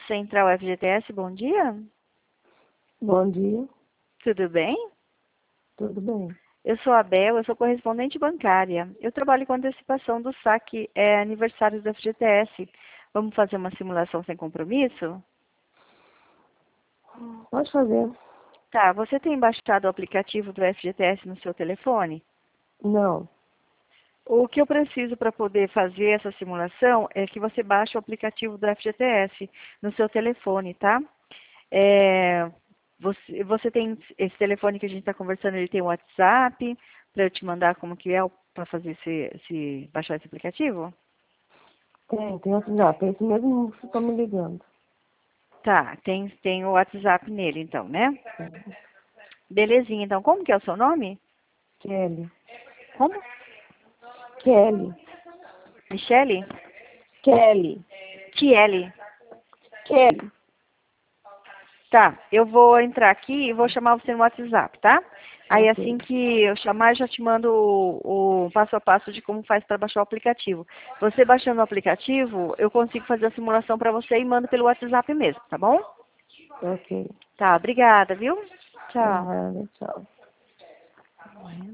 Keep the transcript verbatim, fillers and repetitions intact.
Central F G T S, bom dia. Bom dia, Tudo bem? tudo bem? Eu sou a Bel, eu sou correspondente bancária. Eu trabalho com antecipação do saque é, aniversário do F G T S. Vamos fazer uma simulação sem compromisso? Pode fazer? Tá, você tem baixado o aplicativo do F G T S no seu telefone? Não. O que eu preciso para poder fazer essa simulação é que você baixe o aplicativo do F G T S no seu telefone, tá? É, você, você tem esse telefone que a gente está conversando, ele tem um WhatsApp para eu te mandar como que é para fazer esse, esse, baixar esse aplicativo? Tem, tem WhatsApp. É esse mesmo número que você está me ligando. Tá, tem, tem o WhatsApp nele então, né? Belezinha, então como que é o seu nome? Kelly. Como? Kelly. Michele? Kelly. Kiele. Kelly. Tá, eu vou entrar aqui e vou chamar você no WhatsApp, tá? Aí Ok. assim que eu chamar, eu já te mando o, o passo a passo de como faz para baixar o aplicativo. Você baixando o aplicativo, eu consigo fazer a simulação para você e mando pelo WhatsApp mesmo, tá bom? Ok. Tá, obrigada, viu? Tchau. Nada, tchau.